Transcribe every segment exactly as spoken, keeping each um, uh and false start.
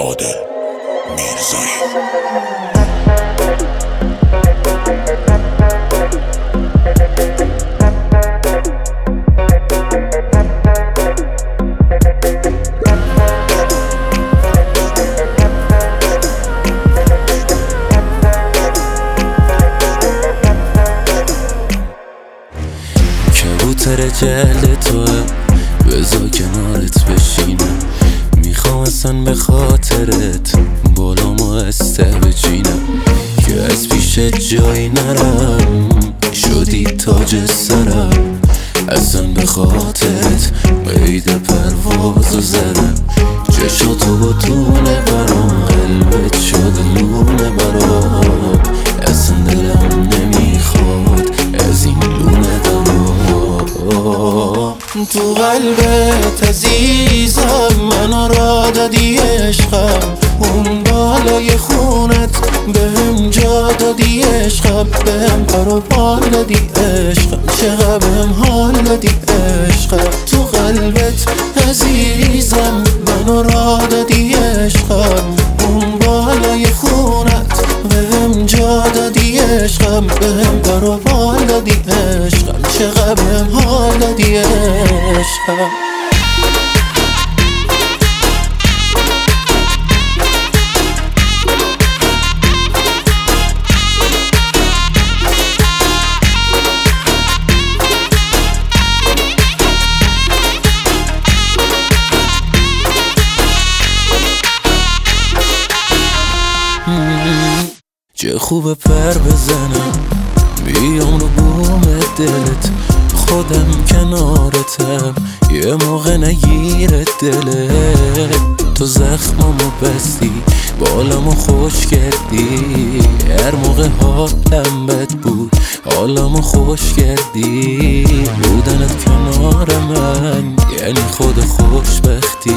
عادل میرزایی. کبوتر جلد توه بذار کنارت بشینم، میخوام اصلا به خاطرت بالامو استه بچینم که از پیش جایی نرم، شدی تاج سرم اصلا به خاطرت قید پرواز و زرم، چشاتو با تونه برام قلبت شد لونه برام، اصلا دلم نمیخواد از این لونه دارم. تو قلبت عزیزم منو را دادی عشقم، اون بالای خونت بهم جا دادی عشقم، بهم پر و بال دادی عشقم، چقدر بهم حال دادی عشقم. تو قلبت عزیزم منو را دادی عشقم، اون بالای خونت بهم جا دادی عشقم، بهم پر و بال دادی عشقم، چقدر بهم حال دادی عشقم. چه خوبه پر بزنم بیام رو بوم دلت، خودم کنارتم یه موقع نگیره دلت، تو زخمامو بستی بالامو خوش کردی، هر موقع حالم بد بود حالمو خوش کردی، بودنت کنار من یعنی خود خوشبختی.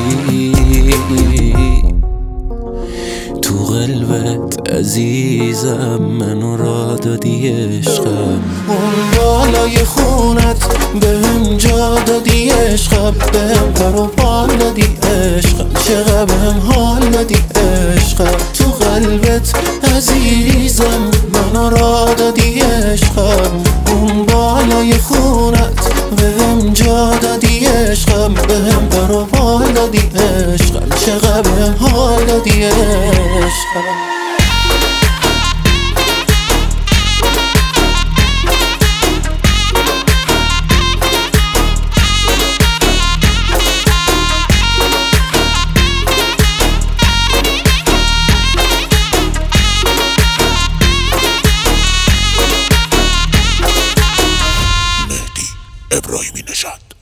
تو قلبت عزیزم منو را دادی عشقم، اون بالای خونت بهم جا دادی عشقم، بهم پر و بال دادی عشقم، چقدر بهم حال دادی عشقم. تو قلبت عزیزم منو را دادی عشقم، اون بالای خونت بهم جا دادی عشقم، بهم پر و بال دادی عشقم، چقدر بهم حال دادی عشقم. ابراهیمی نژاد.